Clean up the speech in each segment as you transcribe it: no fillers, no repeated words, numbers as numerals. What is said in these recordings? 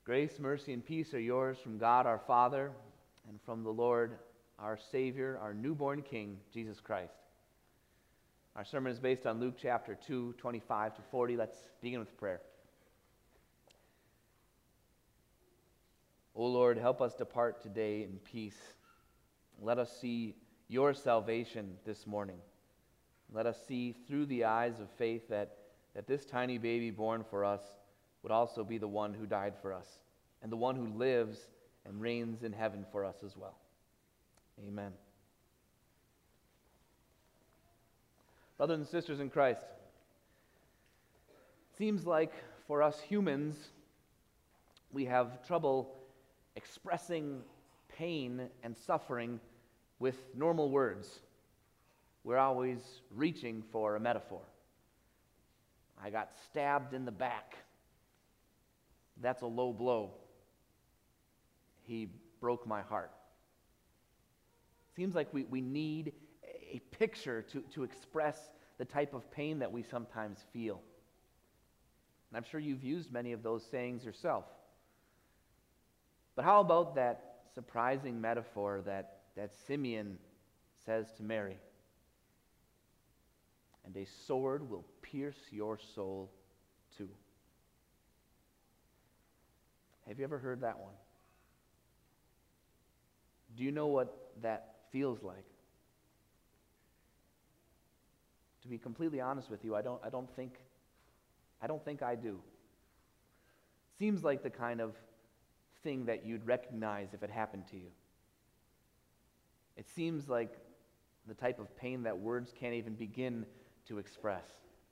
Grace, mercy, and peace are yours from God our Father and from the Lord our Savior, our newborn King, Jesus Christ. Our sermon is based on Luke chapter 2, 25 to 40. Let's begin with prayer. O Lord, help us depart today in peace. Let us see your salvation this morning. Let us see through the eyes of faith that this tiny baby born for us would also be the one who died for us and the one who lives and reigns in heaven for us as well. Amen. Brothers and sisters in Christ, it seems like for us humans, we have trouble expressing pain and suffering with normal words. We're always reaching for a metaphor. I got stabbed in the back. That's a low blow. He broke my heart. Seems like we need a picture to express the type of pain that we sometimes feel. And I'm sure you've used many of those sayings yourself. But how about that surprising metaphor that Simeon says to Mary? And a sword will pierce your soul too. Have you ever heard that one? Do you know what that feels like? To be completely honest with you, I don't think I do. Seems like the kind of thing that you'd recognize if it happened to you. It seems like the type of pain that words can't even begin to express.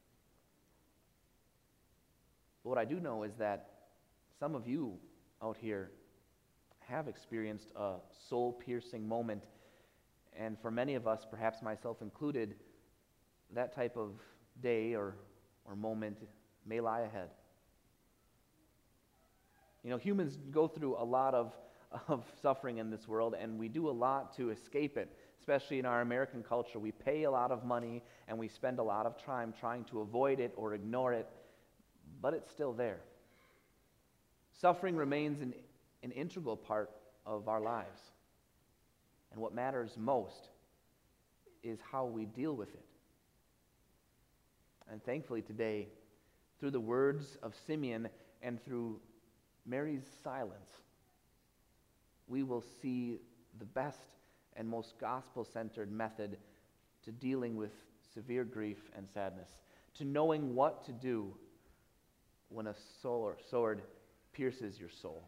But what I do know is that some of you out here have experienced a soul-piercing moment, and for many of us, perhaps myself included, that type of day or moment may lie ahead. You know, humans go through a lot of suffering in this world, and we do a lot to escape it, especially in our American culture. We pay a lot of money, and we spend a lot of time trying to avoid it or ignore it, but it's still there. Suffering remains an integral part of our lives, and what matters most is how we deal with it. And thankfully today, through the words of Simeon and through Mary's silence, we will see the best and most gospel-centered method to dealing with severe grief and sadness, to knowing what to do when a sword pierces your soul.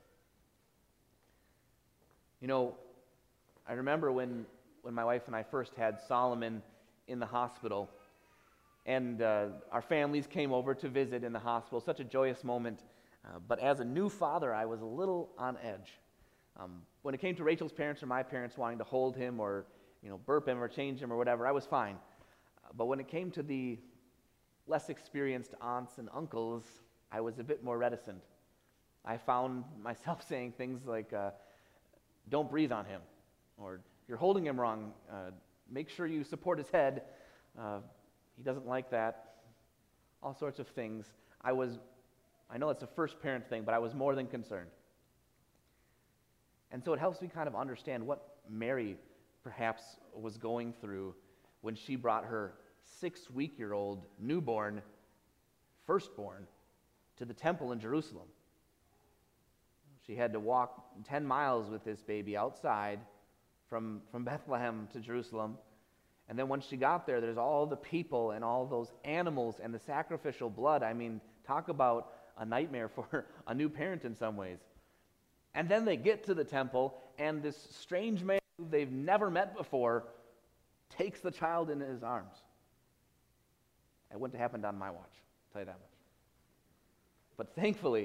You know, I remember when my wife and I first had Solomon in the hospital, and our families came over to visit in the hospital. Such a joyous moment. But as a new father, I was a little on edge. When it came to Rachel's parents or my parents wanting to hold him or burp him or change him or whatever, I was fine. But when it came to the less experienced aunts and uncles, I was a bit more reticent. I found myself saying things like, don't breathe on him, or you're holding him wrong, make sure you support his head, he doesn't like that, all sorts of things. I know it's a first parent thing, but I was more than concerned. And so it helps me kind of understand what Mary perhaps was going through when she brought her 6-week-old newborn, firstborn, to the temple in Jerusalem. She had to walk 10 miles with this baby outside from Bethlehem to Jerusalem. And then once she got there, there's all the people and all those animals and the sacrificial blood. I mean, talk about a nightmare for a new parent in some ways. And then they get to the temple, and this strange man who they've never met before takes the child in his arms. It wouldn't have happened on my watch, I'll tell you that much. But thankfully,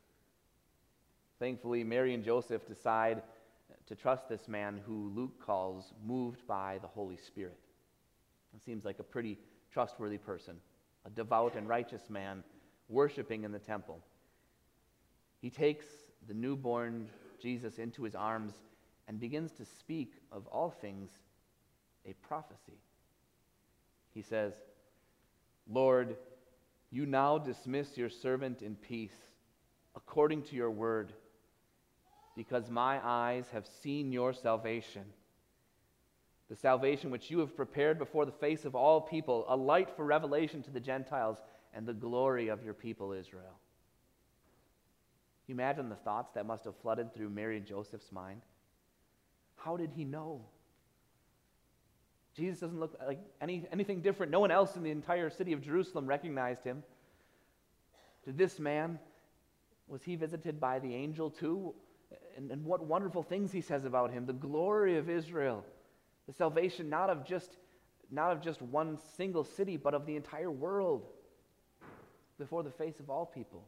Mary and Joseph decide to trust this man who Luke calls moved by the Holy Spirit. It seems like a pretty trustworthy person, a devout and righteous man worshiping in the temple. He takes the newborn Jesus into his arms and begins to speak of all things a prophecy. He says, "Lord, you now dismiss your servant in peace, according to your word, because my eyes have seen your salvation, the salvation which you have prepared before the face of all people, a light for revelation to the Gentiles and the glory of your people Israel. You imagine the thoughts that must have flooded through Mary and Joseph's mind. How did he know? Jesus doesn't look like anything different. No one else in the entire city of Jerusalem recognized him. Did this man, was he visited by the angel too? And what wonderful things he says about him. The glory of Israel. The salvation not of just one single city, but of the entire world before the face of all people.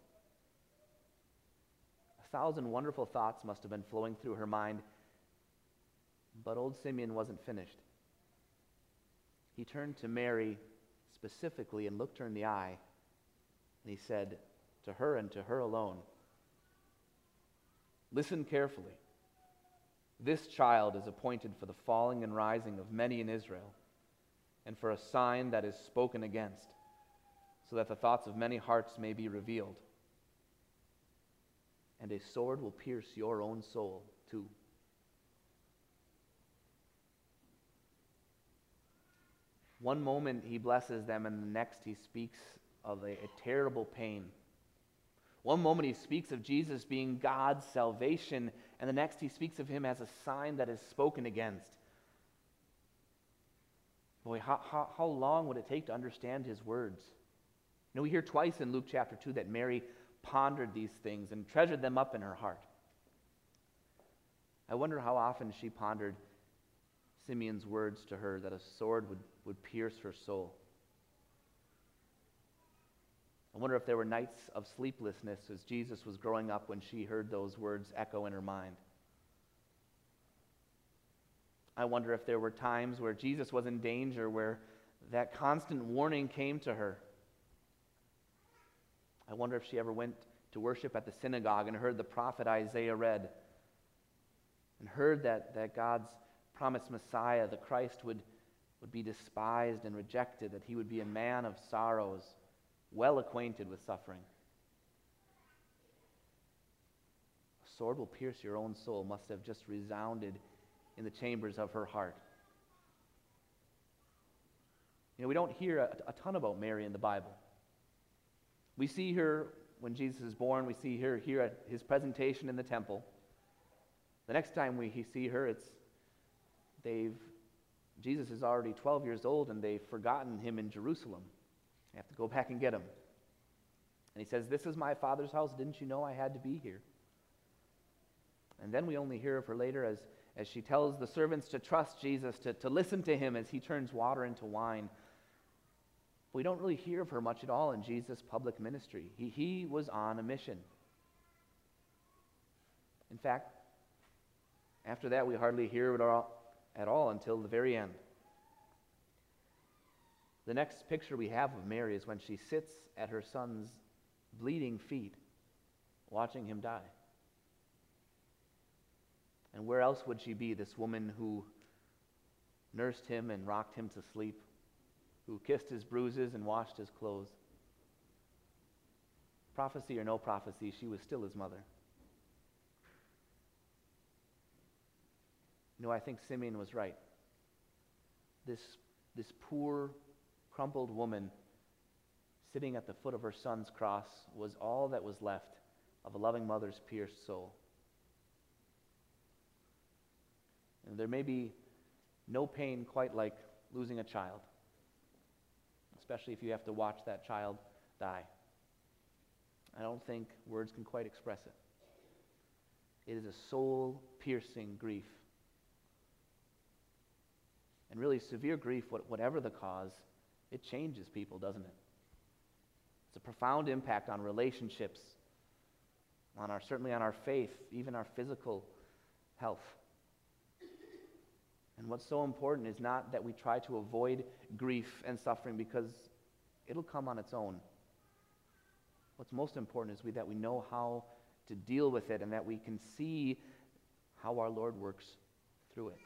1,000 wonderful thoughts must have been flowing through her mind, but old Simeon wasn't finished. He turned to Mary specifically and looked her in the eye, and he said to her and to her alone, "Listen carefully. This child is appointed for the falling and rising of many in Israel, and for a sign that is spoken against, so that the thoughts of many hearts may be revealed. And a sword will pierce your own soul too." One moment he blesses them, and the next he speaks of a terrible pain. One moment he speaks of Jesus being God's salvation, and the next he speaks of him as a sign that is spoken against. Boy, how long would it take to understand his words? You know, we hear twice in Luke chapter 2 that Mary pondered these things and treasured them up in her heart. I wonder how often she pondered Simeon's words to her that a sword would pierce her soul. I wonder if there were nights of sleeplessness as Jesus was growing up when she heard those words echo in her mind. I wonder if there were times where Jesus was in danger, where that constant warning came to her. I wonder if she ever went to worship at the synagogue and heard the prophet Isaiah read, and heard that God's promised Messiah, the Christ, would be despised and rejected, that he would be a man of sorrows, well acquainted with suffering. A sword will pierce your own soul must have just resounded in the chambers of her heart. You know, we don't hear a ton about Mary in the Bible. We see her when Jesus is born. We see her here at his presentation in the temple. The next time we see her, Jesus is already 12 years old, and they've forgotten him in Jerusalem. They have to go back and get him. And he says, "This is my Father's house. Didn't you know I had to be here?" And then we only hear of her later as she tells the servants to trust Jesus, to listen to him as he turns water into wine. We don't really hear of her much at all in Jesus' public ministry. He was on a mission. In fact, after that, we hardly hear it at all until the very end. The next picture we have of Mary is when she sits at her son's bleeding feet, watching him die. And where else would she be, this woman who nursed him and rocked him to sleep, who kissed his bruises and washed his clothes? Prophecy or no prophecy, she was still his mother. You know, I think Simeon was right. This poor, crumpled woman sitting at the foot of her son's cross was all that was left of a loving mother's pierced soul. And there may be no pain quite like losing a child, especially if you have to watch that child die. I don't think words can quite express it. It is a soul-piercing grief. And really, severe grief, whatever the cause, it changes people, doesn't it? It's a profound impact on relationships, certainly on our faith, even our physical health. And what's so important is not that we try to avoid grief and suffering, because it'll come on its own. What's most important is that we know how to deal with it, and that we can see how our Lord works through it.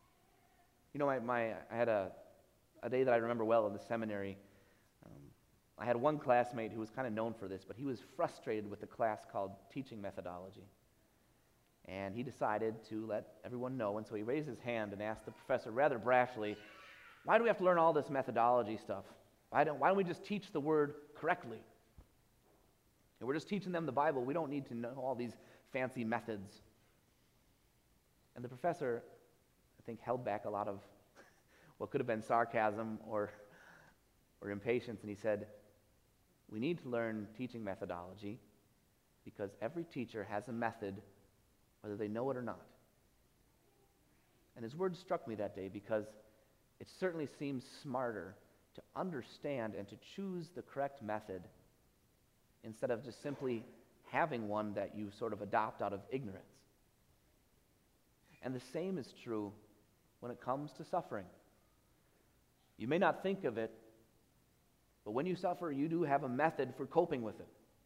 You know, I had a day that I remember well in the seminary. I had one classmate who was kind of known for this, but he was frustrated with a class called teaching methodology. And he decided to let everyone know, and so he raised his hand and asked the professor rather brashly, why do we have to learn all this methodology stuff? Why don't we just teach the word correctly? And we're just teaching them the Bible. We don't need to know all these fancy methods. And the professor, I think, held back a lot of what could have been sarcasm or impatience, and he said, we need to learn teaching methodology because every teacher has a method, whether they know it or not. And his words struck me that day because it certainly seems smarter to understand and to choose the correct method instead of just simply having one that you sort of adopt out of ignorance. And the same is true when it comes to suffering. You may not think of it, but when you suffer, you do have a method for coping with it.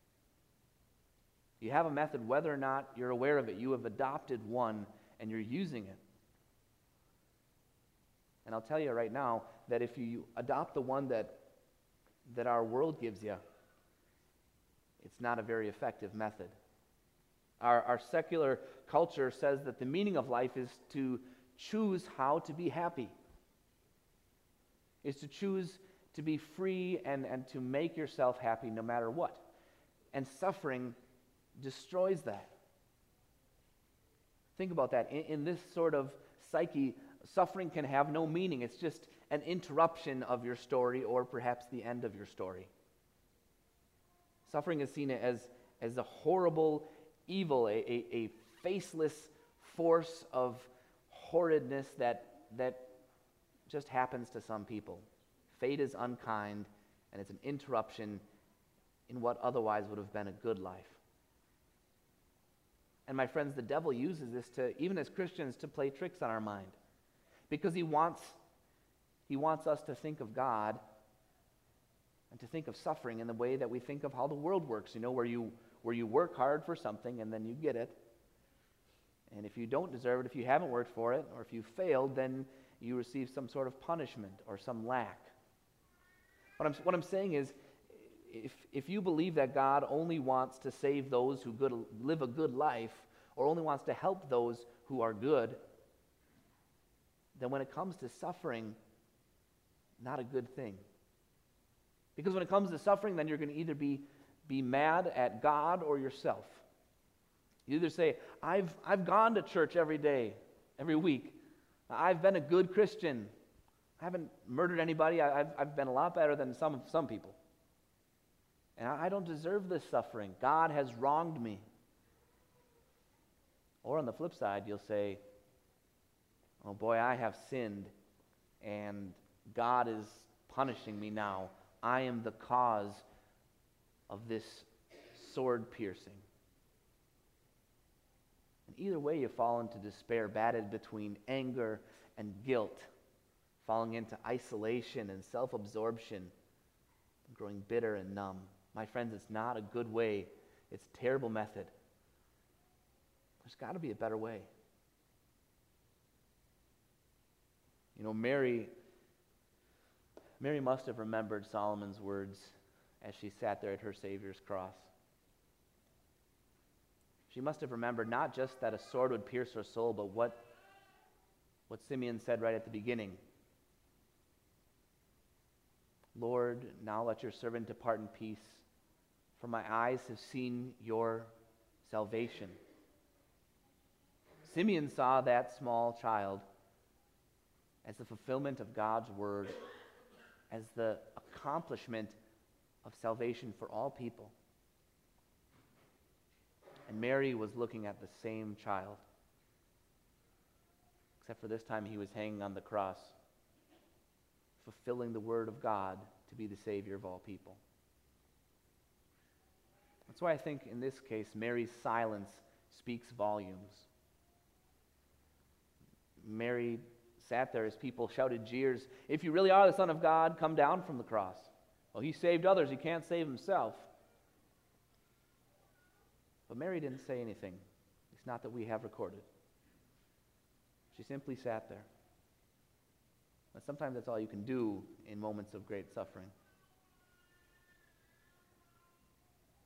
You have a method whether or not you're aware of it. You have adopted one and you're using it. And I'll tell you right now that if you adopt the one that our world gives you, it's not a very effective method. Our secular culture says that the meaning of life is to choose how to be happy, is to choose to be free and to make yourself happy no matter what. And suffering destroys that. Think about that. In this sort of psyche, suffering can have no meaning. It's just an interruption of your story or perhaps the end of your story. Suffering is seen as a horrible evil, a faceless force of horridness that just happens to some people. Fate is unkind, and it's an interruption in what otherwise would have been a good life. And my friends, the devil uses this to, even as Christians, to play tricks on our mind. Because he wants us to think of God and to think of suffering in the way that we think of how the world works, where you work hard for something and then you get it. And if you don't deserve it, if you haven't worked for it, or if you failed, then you receive some sort of punishment or some lack. What I'm saying is, if you believe that God only wants to save those who live a good life, or only wants to help those who are good, then when it comes to suffering, not a good thing. Because when it comes to suffering, then you're going to either be mad at God or yourself. You either say, I've gone to church every day, every week. I've been a good Christian. I haven't murdered anybody. I've been a lot better than some people. And I don't deserve this suffering. God has wronged me. Or on the flip side, you'll say, oh boy, I have sinned, and God is punishing me now. I am the cause of this sword piercing. And either way, you fall into despair, battered between anger and guilt, falling into isolation and self-absorption, growing bitter and numb. My friends, it's not a good way. It's a terrible method. There's got to be a better way. Mary must have remembered Solomon's words as she sat there at her Savior's cross. She must have remembered not just that a sword would pierce her soul, but what Simeon said right at the beginning. Lord, now let your servant depart in peace, for my eyes have seen your salvation. Simeon saw that small child as the fulfillment of God's word, as the accomplishment of salvation for all people. And Mary was looking at the same child, except for this time he was hanging on the cross, fulfilling the word of God to be the Savior of all people. That's why I think in this case, Mary's silence speaks volumes. Mary sat there as people shouted jeers, "If you really are the Son of God, come down from the cross." Well, he saved others, he can't save himself. But Mary didn't say anything. It's not that we have recorded. She simply sat there. And sometimes that's all you can do in moments of great suffering.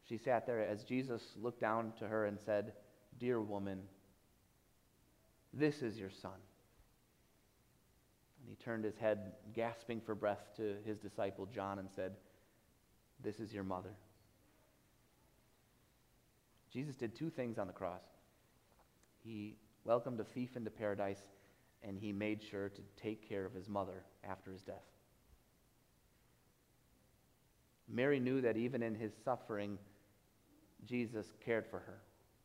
She sat there as Jesus looked down to her and said, "Dear woman, this is your son." And he turned his head, gasping for breath, to his disciple John and said, "This is your mother." Jesus did two things on the cross. He welcomed a thief into paradise, and he made sure to take care of his mother after his death. Mary knew that even in his suffering, Jesus cared for her.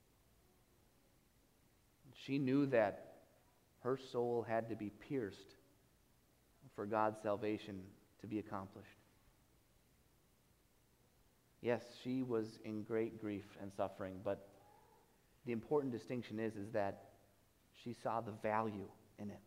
She knew that her soul had to be pierced for God's salvation to be accomplished. Yes, she was in great grief and suffering, but the important distinction is that she saw the value in it.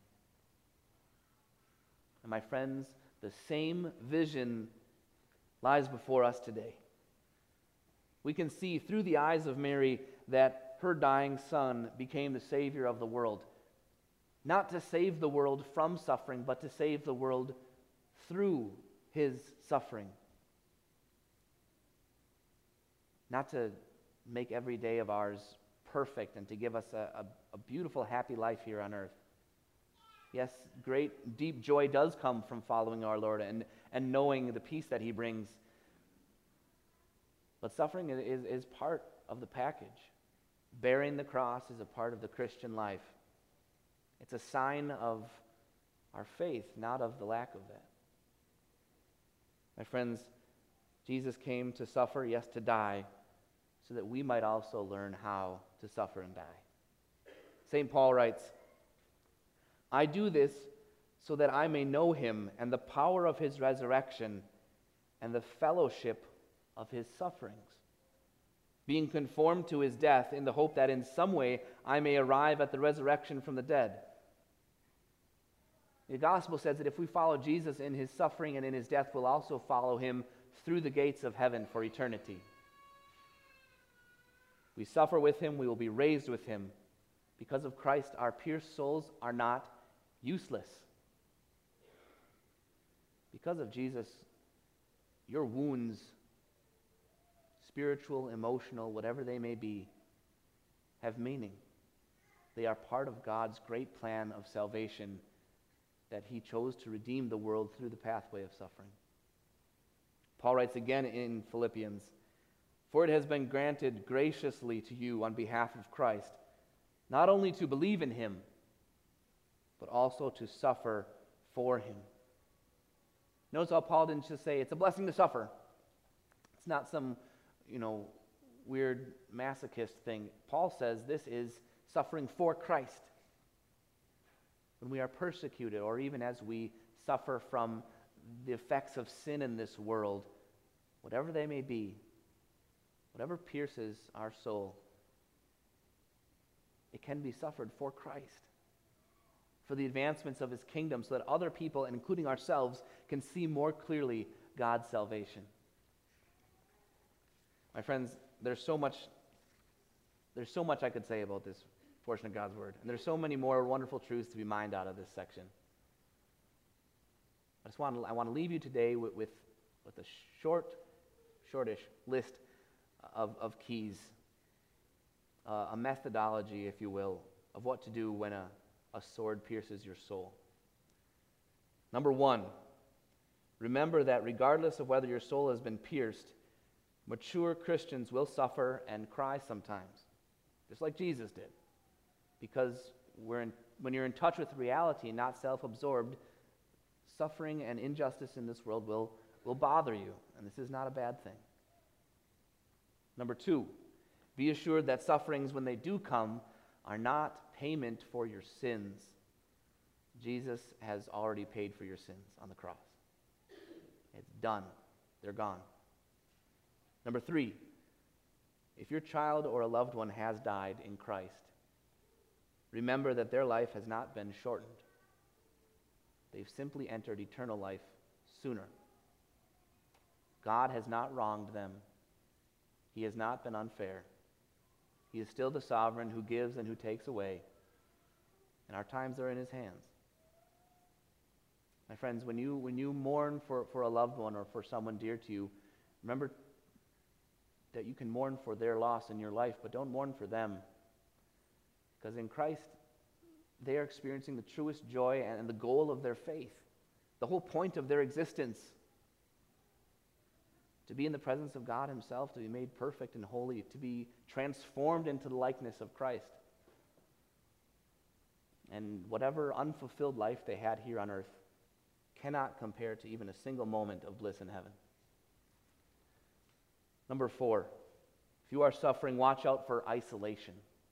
And my friends, the same vision lies before us today. We can see through the eyes of Mary that her dying son became the Savior of the world. Not to save the world from suffering, but to save the world through his suffering. Not to make every day of ours perfect and to give us a beautiful, happy life here on earth. Yes, great, deep joy does come from following our Lord and knowing the peace that he brings. But suffering is part of the package. Bearing the cross is a part of the Christian life. It's a sign of our faith, not of the lack of that. My friends, Jesus came to suffer, yes, to die, so that we might also learn how to suffer and die. St. Paul writes, "I do this so that I may know him and the power of his resurrection and the fellowship of his sufferings, being conformed to his death in the hope that in some way I may arrive at the resurrection from the dead." The gospel says that if we follow Jesus in his suffering and in his death, we'll also follow him through the gates of heaven for eternity. We suffer with him, we will be raised with him. Because of Christ, our pierced souls are not useless. Because of Jesus, your wounds, spiritual, emotional, whatever they may be, have meaning. They are part of God's great plan of salvation that he chose to redeem the world through the pathway of suffering. Paul writes again in Philippians, "For it has been granted graciously to you on behalf of Christ, not only to believe in him, but also to suffer for him." Notice how Paul didn't just say, it's a blessing to suffer. It's not some, weird masochist thing. Paul says this is suffering for Christ. When we are persecuted, or even as we suffer from the effects of sin in this world, whatever they may be, whatever pierces our soul, it can be suffered for Christ, for the advancements of his kingdom, so that other people, including ourselves, can see more clearly God's salvation. My friends, there's so much I could say about this portion of God's word, and there's so many more wonderful truths to be mined out of this section. I want to leave you today with a shortish list of keys, a methodology, if you will, of what to do when a sword pierces your soul. Number one, remember that regardless of whether your soul has been pierced, mature Christians will suffer and cry sometimes, just like Jesus did. Because when you're in touch with reality and not self-absorbed, suffering and injustice in this world will bother you, and this is not a bad thing. Number two, be assured that sufferings, when they do come, are not payment for your sins. Jesus has already paid for your sins on the cross. It's done. They're gone. Number three, if your child or a loved one has died in Christ, remember that their life has not been shortened. They've simply entered eternal life sooner. God has not wronged them. He has not been unfair. He is still the sovereign who gives and who takes away, and our times are in his hands. My friends, when you mourn for a loved one or for someone dear to you, remember that you can mourn for their loss in your life, but don't mourn for them. Because in Christ, they are experiencing the truest joy and the goal of their faith, the whole point of their existence. To be in the presence of God himself, to be made perfect and holy, to be transformed into the likeness of Christ. And whatever unfulfilled life they had here on earth cannot compare to even a single moment of bliss in heaven. Number 4, if you are suffering, watch out for isolation.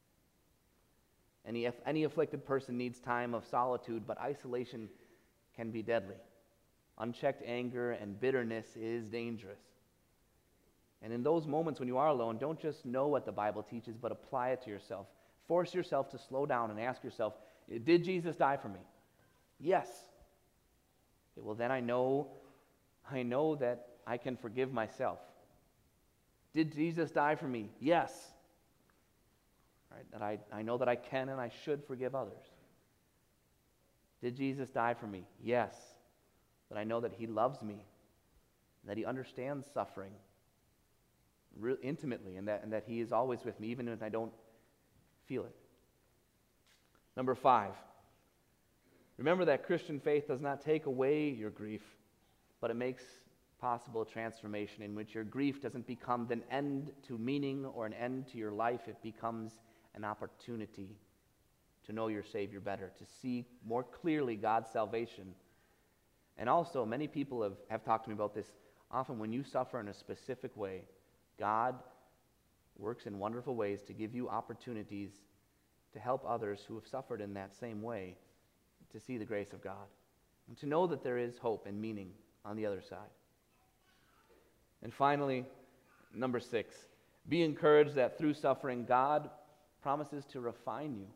Any afflicted person needs time of solitude, but isolation can be deadly. Unchecked anger and bitterness is dangerous. And in those moments when you are alone, don't just know what the Bible teaches, but apply it to yourself. Force yourself to slow down and ask yourself, did Jesus die for me? Yes. Okay, well, then I know that I can forgive myself. Did Jesus die for me? Yes. Right, that I know that I can and I should forgive others. Did Jesus die for me? Yes. That I know that he loves me, that he understands suffering intimately, and that he is always with me, even if I don't feel it. Number 5, remember that Christian faith does not take away your grief, but it makes possible a transformation in which your grief doesn't become an end to meaning or an end to your life. It becomes an opportunity to know your Savior better, to see more clearly God's salvation. And also, many people have talked to me about this. Often when you suffer in a specific way, God works in wonderful ways to give you opportunities to help others who have suffered in that same way to see the grace of God and to know that there is hope and meaning on the other side. And finally, number 6, be encouraged that through suffering, God promises to refine you.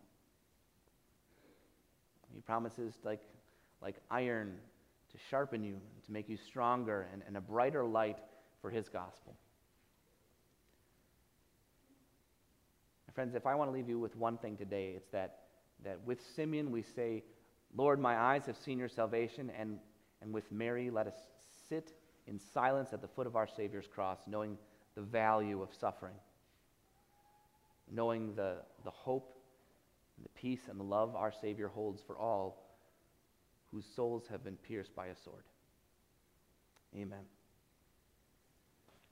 He promises, like iron, to sharpen you, to make you stronger and a brighter light for his gospel. Friends, if I want to leave you with one thing today, it's that with Simeon we say, Lord, my eyes have seen your salvation, and with Mary let us sit in silence at the foot of our Savior's cross, knowing the value of suffering, knowing the hope, and the peace, and the love our Savior holds for all whose souls have been pierced by a sword. Amen.